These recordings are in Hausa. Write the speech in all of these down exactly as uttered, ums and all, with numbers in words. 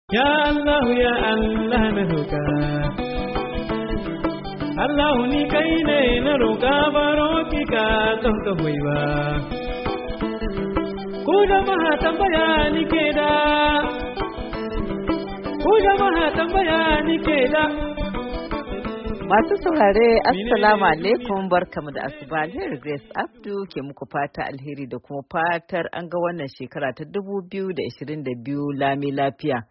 Ya Allah ya Allah na roƙa Allah ni kai ne na roƙa baro ki ka don ka hoyi ba ku jama'a tambaya ni ke da ku jama'a tambaya ni ke da. Masu saurare assalamu alaikum barkamu da asuba. Alheri Grace Abdu ke muku fata alheri da kuma fatar an ga wannan shekara ta dubu biyu da ashirin da biyu lami lafiya.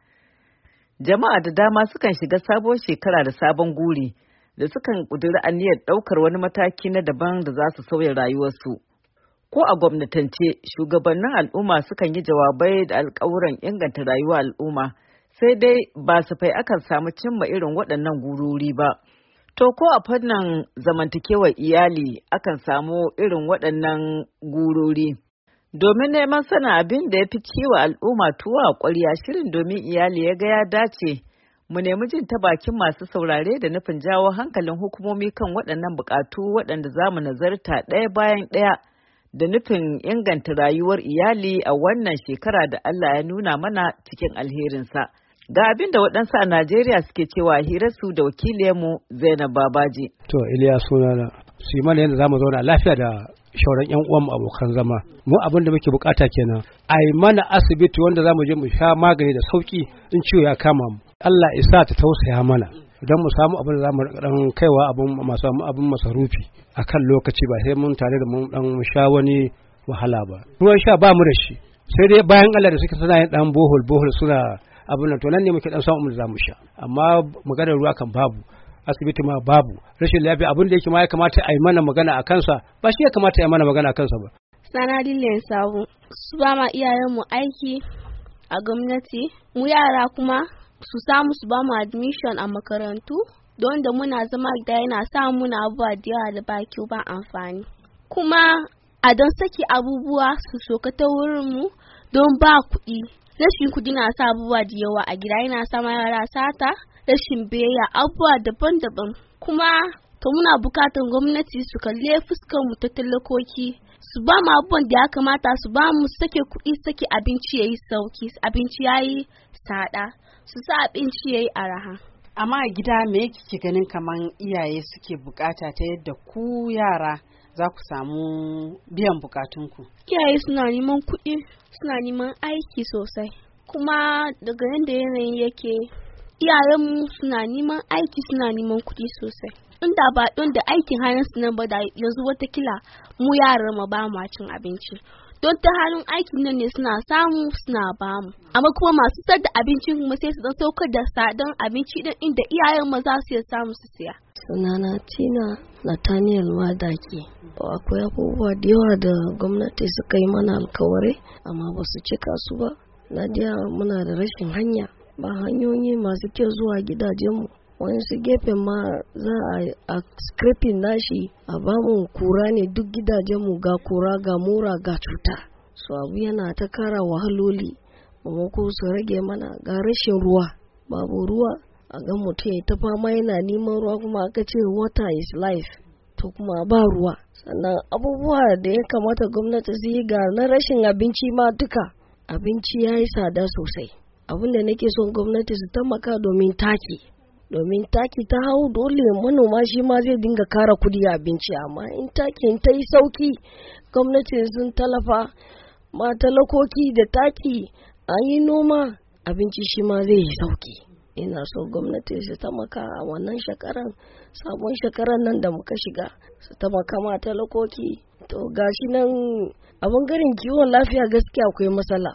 Jama'a da dama sukan shiga sabuwar shekara da sabon guri da sukan ƙudiri aniyar ɗaukar wani mataki na daban da za su sauya rayuwarsu. Ko a gwamnatance, shugabannin al'umma sukan yi jawabai da alƙawuran inganta rayuwar al'umma, sai dai ba su fai akan samu cimma irin waɗannan gurori ba. To ko a fannin zamantakewar iyali akan samu irin waɗannan gurori. Domin neman sana abin da ya fi ciwo al'umma tuwa a ƙwarya, shirin domin iyali ya ga ya dace mu nemi jin ta bakin masu saurare da nufin jawo hankalin hukumomi kan waɗannan buƙatu waɗanda za mu nazarta ɗaya bayan ɗaya da nufin inganta rayuwar iyali a wannan shekara da Allah ya nuna mana cikin alherinsa. Ga abin da waɗansu a Najeriya suke cewa hirarsu da wakiliyarmu Zainab Babaji. To Iliya sunana, su yi mana yadda za mu zauna lafiya da shauran yan uwan abokan zama. Mu abin da muke bukata kenan. A yi mana asibiti wanda za mu je mu sha magani da sauki in ciwo ya kama mu. Allah isa ta tausaya mana. Don mu samu abin da za mu dan kaiwa abin masu abin masarufi a kan lokaci ba sai mun tare da mun dan sha wani wahala ba. Ruwan sha ba mu da shi. Sai dai bayan Allah da suke suna yin dan bohol bohol suna abin nan to nan ne muke dan samu da za mu sha. Amma maganar ruwa kan babu. Asibiti ma babu, rashin lafiya abin da yake ma ya kamata a yi mana magana a kansa ba shi ya kamata a yi mana magana a kansa ba. Sana Dillen Sabo, su ba ma iyayenmu aiki a gwamnati, mu yara kuma su samu su ba mu admission a makarantu don da muna zama da yana sa muna abubuwa da yawa da ba kyau ba amfani. Kuma a don saki abubuwa su soka ta wurinmu don ba kuɗi. Rashin kuɗi na sa abubuwa da yawa a gida, yana sa ma yara sata. Rashin biyayya abubuwa daban-daban, kuma to muna bukatan gwamnati su kalle fuskar mu ta talakoki su ba mu abubuwan da ya kamata su ba mu sake kuɗi sake abinci yayi sauki, abinci yayi tsada, su sa abinci yayi araha. Amma a gida me kike ganin kaman iyaye suke bukata ta yadda ku yara za ku samu biyan bukatunku? Iyaye suna neman kuɗi, suna neman aiki sosai, kuma daga yadda yanayin yake iyayenmu suna neman aiki, suna neman kuɗi sosai. Inda ba don da aikin hannunsu nan ba da yanzu watakila mu yaran ma ba mu cin abinci. Don ta hannun aikin nan ne suna samu suna ba mu. Amma kuma masu sayar da abincin kuma sai su dan saukar da sadan abinci din inda iyayen ma za su iya samu su siya. Sunana Tina Nathaniel Wadaki. Akwai abubuwa da yawa da gwamnati suka yi mana alkawari amma ba su cika su ba. Na jiya muna da rashin hanya. Ba hanyoyi masu kyau zuwa gidajenmu, wani su gefen ma za a scraping nashi a bamu kura ne duk gidajenmu, ga kura ga mura ga cuta. So abu yana ta kara wahaloli, mamako su rage mana. Ga rashin ruwa, babu ruwa, a ga mutum ya ta fama yana neman ruwa kuma aka ce water is life, to kuma ba ruwa. Sannan abubuwa da ya kamata gwamnati su yi ga na rashin abinci ma duka, abinci ya yi tsada sosai. Abin da nake son gwamnati su taimaka domin taki, domin taki ta hau dole manoma shi ma zai dinga kara kudi abinci, amma in takin ta yi sauki gwamnati sun talafa ma talakoki da taki an yi noma abinci shi ma zai yi sauki. Ina so gwamnati su taimaka a wannan shekaran, sabon shekaran nan da muka shiga, su taimaka ma talakoki. To gashi nan a bangaren kiwon lafiya gaskiya akwai matsala,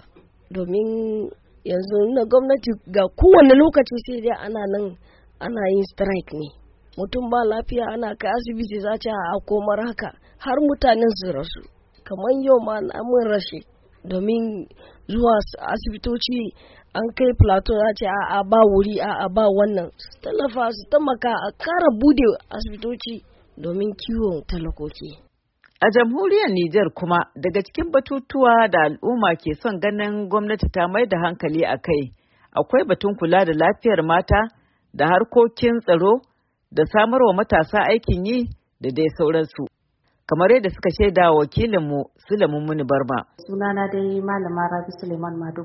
domin yanzu na gwamnati ga kowane lokaci sai dai ana nan ana yin strike ne, mutum ba lafiya ana kai asibiti za ta a komar haka har mutanen su rasu. Kamar yau ma mun rashi domin zuwa asibitoci an kai plateau za ce a ba wuri a ba wannan, su tallafa su taimaka a kara bude asibitoci domin kiwon talakoki. A jamhuriyar Nijar kuma daga cikin batutuwa da al'umma ke son ganin gwamnati ta mai da hankali a kai, akwai batun kula da lafiyar mata da harkokin tsaro da samarwa matasa aikin yi da dai sauransu. Kamar yadda suka shaida wakilinmu Sulaiman Muni Barma. Sunana dai Malama Rabi Suleiman Madugu.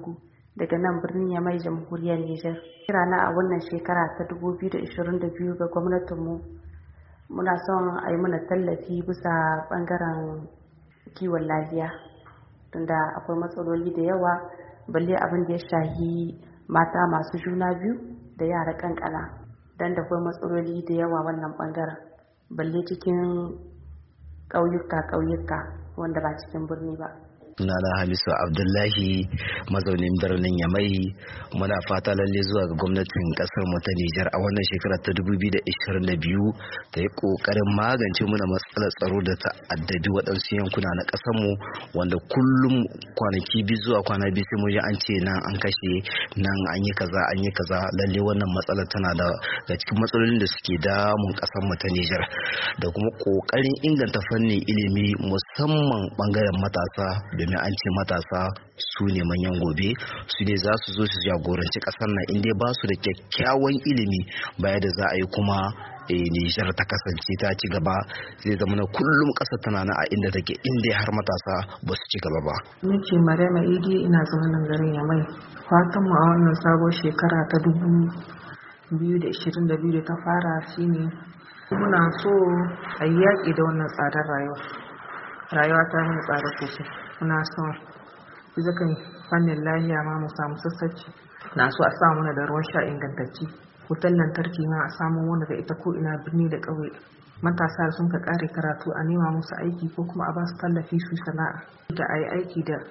daga nan birnin Yamai, jamhuriyar Nijar. Kirana a wannan shekara ta dubu biyu da ashirin da biyu ga gwamnatinmu, muna son a yi mana tallafi bisa ɓangaren kiwon lafiya, tunda akwai matsaloli da yawa, balle abin da ya shahi mata masu juna biyu da yara kankana, dan da akwai matsaloli da yawa wannan ɓangaren, balle cikin ƙauyuka-ƙauyuka wanda ba cikin birni ba. Sunana Hamisu Abdullahi, mazaunin birnin Yamai. Muna fata lalle zuwa ga gwamnatin kasar mu ta Nijar a wannan shekara ta dubu biyu da ashirin da biyu ta yi kokarin magance muna matsalar tsaro da ta addabi waɗansu yankuna na kasar mu, wanda kullum kwanaki biyu zuwa kwana biyu sai mun ji an ce nan an kashe, nan an yi kaza an yi kaza. Lalle wannan matsalar tana da ga cikin matsalolin da suke damun kasar mu ta Nijar, da kuma kokarin inganta fannin ilimi musamman bangaren matasa, domin an ce matasa su ne manyan gobe, su ne za su zo su jagoranci kasar nan. Inda ba su da kyakkyawan ilimi, baya da za a yi kuma Nijar ta kasance ta ci gaba, zai zama na kullum ƙasa tana na a inda take, inda har matasa ba su ci gaba ba. Ni ce Maryama Idi, ina zama nan garin Yamai. Fatan mu a wannan sabon shekara ta dubu biyu da ashirin da biyu da ta fara shine muna so a yi yaƙi da wannan tsadar rayuwa. Rayuwa ta yi tsada sosai. Muna son bisa kan fannin lahiya ma mu samu sassaci. Na so a samu mana da ruwan sha ingantacci. Wutar lantarki ma a samu wanda da ita ko ina birni da ƙauye. Matasa sun ka ƙare karatu a nema musu aiki ko kuma a ba su tallafi su sana'a. Da a yi aiki da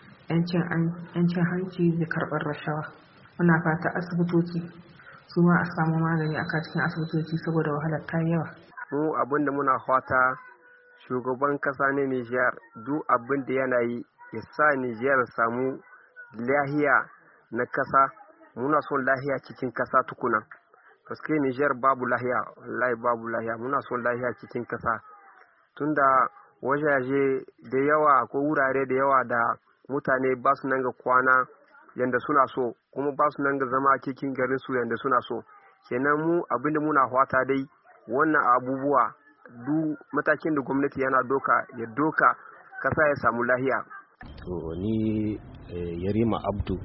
'yancin hanci da karɓar rashawa. Muna fata asibitoci su ma a samu magani a cikin asibitoci saboda wahalar ta yawa. Mu abinda muna fata shugaban kasa ne Nijar duk abin da yana yi ya sa Nijar samu lahiya na kasa. Muna son lahiya cikin kasa tukuna, paske Nijar babu lahiya, wallahi babu lahiya. Muna son lahiya cikin kasa, tunda wajaje da yawa ko wurare da yawa da mutane ba su nan ga kwana yanda suna so, kuma ba su nan ga zama cikin garin su yanda suna so. Kenan mu abinda muna fata dai wannan abubuwa duk matakin da gwamnati yana doka ya doka kasa ya samu lahiya. To ni eh, Yarima Abdu,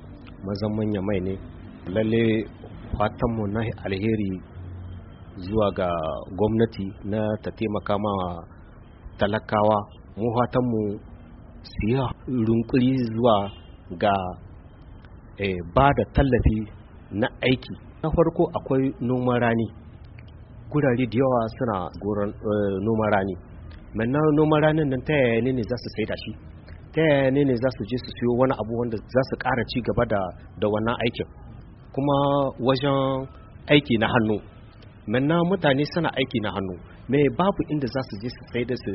mazan Yamai ne. Lalle fatanmu na alheri zuwa ga gwamnati na ta taimaka ma talakawa. Mu fatanmu su yi rinkuri zuwa ga eh, ba da tallafi na aiki. Na farko akwai noman rani, gurare da yawa suna goron noman rani. Manna noman ranin nan ta yaya ne za su saida shi, ta yaya ne za su je su siyo wani abu wanda za su ƙara ci gaba da da wannan aikin. Kuma wajen aiki na hannu, manna mutane suna aiki na hannu, me babu inda za su je su saida su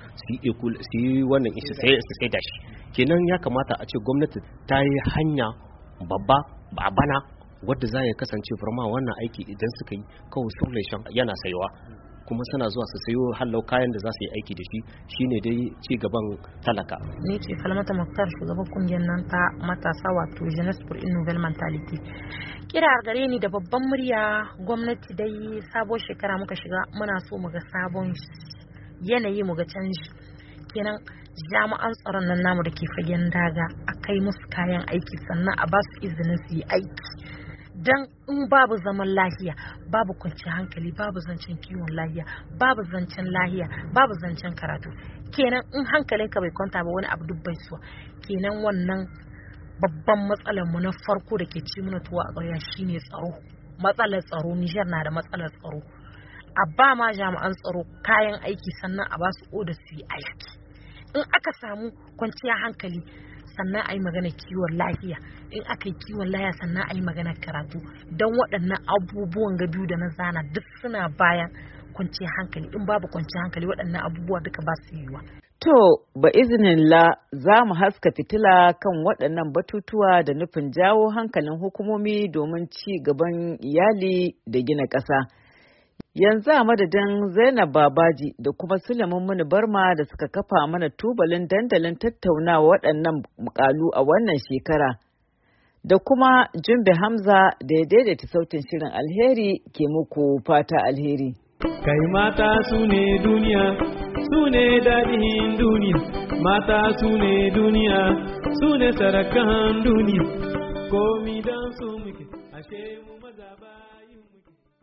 su yi wannan su saida shi. Kenan ya kamata a ce gwamnati ta yi hanya babba ba bana wadda za ya kasance farma wannan aiki idan suka yi kawai surlation yana sayowa, kuma suna zuwa su sayo hallau kayan da za su yi aiki da shi. Shine dai ci gaban talaka. Ni ce Falmata Muktar, shugaban kungiyar nan ta matasa wato Jeunesse pour une nouvelle mentalité. Kira gare ni da babban murya, gwamnati dai sabon shekara muka shiga, muna so mu ga sabon yanayi, mu ga canji. Kenan jami'an tsaron nan namu da ke fagen daga a kai musu kayan aiki, sannan a ba su izinin su yi aiki. Dan in babu zaman lahiya, babu kwanciyar hankali, babu zancen kiwon lahiya, babu zancen lahiya, babu zancen karatu. Kenan in hankalinka bai kwanta ba, wani abu duk bai suwa. Kenan wannan babban matsalar mu na farko da ke ci mana tuwa a ƙarya shine tsaro. Matsalar tsaro, Nijar na da matsalar tsaro. A ba ma jami'an tsaro kayan aiki, sannan a ba su oda su yi aiki. In aka samu kwanciyar hankali, sannan a yi magana kiwon lafiya. In aka yi kiwon lafiya, sannan a yi magana karatu. Don waɗannan abubuwan ga biyu da na zana duk suna bayan kwanciyar hankali. In babu kwanciyar hankali, waɗannan abubuwa duka ba su yiwuwa. To, ba izinin la za mu haska fitila kan waɗannan batutuwa da nufin jawo hankalin hukumomi domin ci gaban iyali da gina ƙasa. Yanzu a madadin Zainab Babaji da kuma Sulaiman Muni Barma da suka kafa mana tubalin dandalin tattaunawa waɗannan mukalu a wannan shekara, da kuma Jumbe Hamza da ya daidaita sautin shirin. Alheri ke muku fata alheri. Kai mata su ne duniya, su ne daɗin duniya, mata su ne duniya, su ne sarakan duniya. komi don su muke ashe mu maza bayin muke